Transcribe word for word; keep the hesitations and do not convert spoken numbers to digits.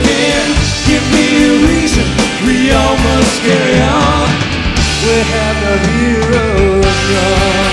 can't give me a reason. We all must carry on. We have no hero gone.